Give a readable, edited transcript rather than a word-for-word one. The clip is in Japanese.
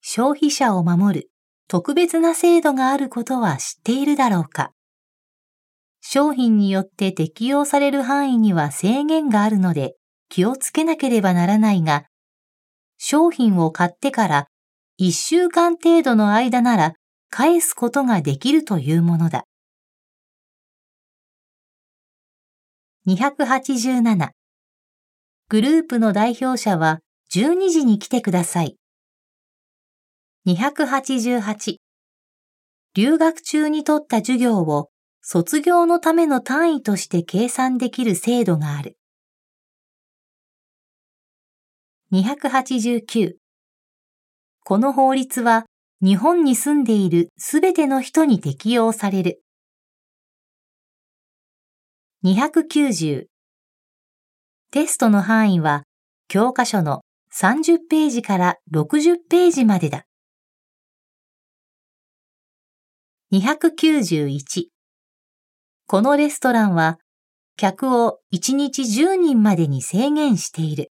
消費者を守る特別な制度があることは知っているだろうか。商品によって適用される範囲には制限があるので気をつけなければならないが、商品を買ってから1週間程度の間なら返すことができるというものだ。287. グループの代表者は12時に来てください。288. 留学中に取った授業を卒業のための単位として計算できる制度がある。289. この法律は日本に住んでいるすべての人に適用される。290. テストの範囲は教科書の30ページから60ページまでだ。291. このレストランは客を1日10人までに制限している。